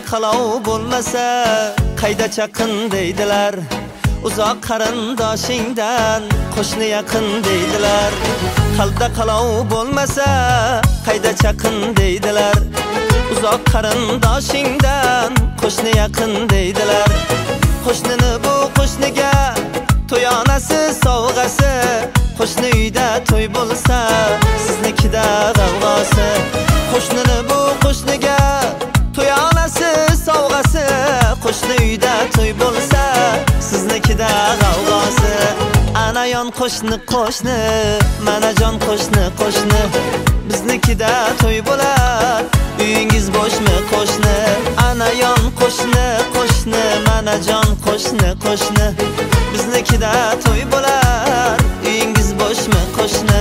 qalov bo'lmasa qayda chaqin deydilar. Uzoq qarindoshingdan qo'shni yaqin deydilar. Qalbda qalov bo'lmasa qayda chaqin deydilar. Uzoq qarindoshingdan qo'shni yaqin deydilar. Qo'shnini bu qo'shniga to'yonasi sovg'asi, qo'shni uyda to'y bo'lsa siznikida g'avg'osi. Qo'shnini bu qo'shniga to'yonasi sovg'asi, qo'shni uyda to'y bo'lsa siznikida g'avg'osi. Ana yon qo'shni qo'shni, mana jon qo'shni qo'shni, biznikida to'y bo'lar, uyingiz bo'shmi qo'shni. Ana yon qo'shni qo'shni, mana jon qo'shni qo'shni, biznikida to'y bo'lar, uyingiz bo'shmi qo'shni.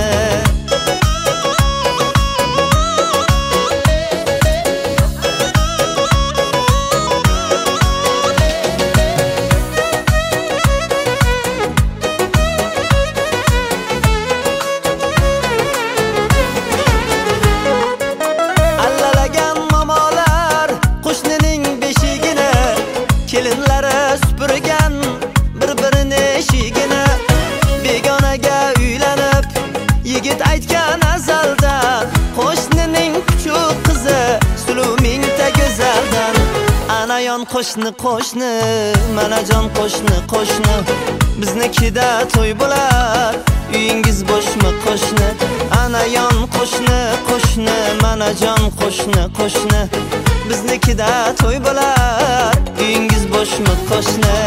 Kelinlari supurgan bir-birini eshigini, begonaga uylanib yigit aytgan azaldan, qo'shnining kuchuk qizi suluv mingta go'zaldan. Ana yon qo'shni qo'shni, mana jon qo'shni qo'shni, biznikida to'y bo'lar, uyingiz bo'shmi qo'shni. Ana yon qo'shni qo'shni, mana jon qo'shni qo'shni, biznikida to'y bo'lar, uyingiz bo'shmi qo'shni.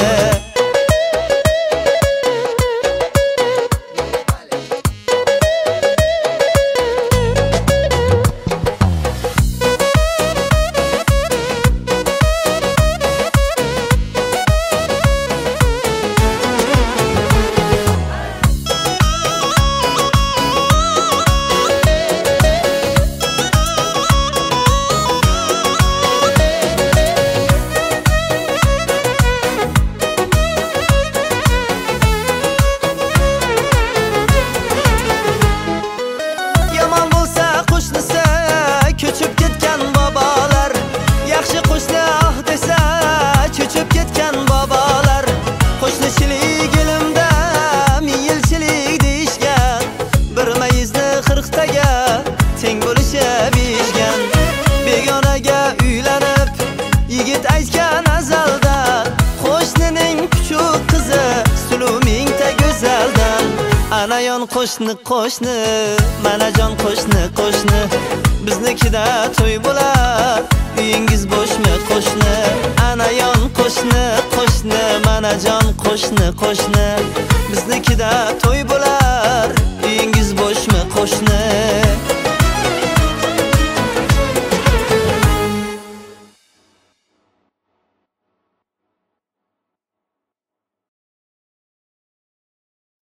Ko'chib ketgan bobolar, yaxshi qo'shni ah desa cho'chib ketgan bobolar. Qo'shnichilik ilmda ming yilchilik deyishgan, bir mayizni 40 taga teng bo'lishib yeyishgan. Begonaga uylanib yigit aytgan azaldan, qo'shnining kuchuk qizi suluv mingta go'zaldan. Ana yon qo'shni qo'shni, mana jon qo'shni qo'shni, biznikida to'y bo'lar, uyingiz bo'shmi qo'shni. Ana yon qo'shni qo'shni, mana jon qo'shni qo'shni, biznikida to'y bo'lar, uyingiz bo'shmi qo'shni.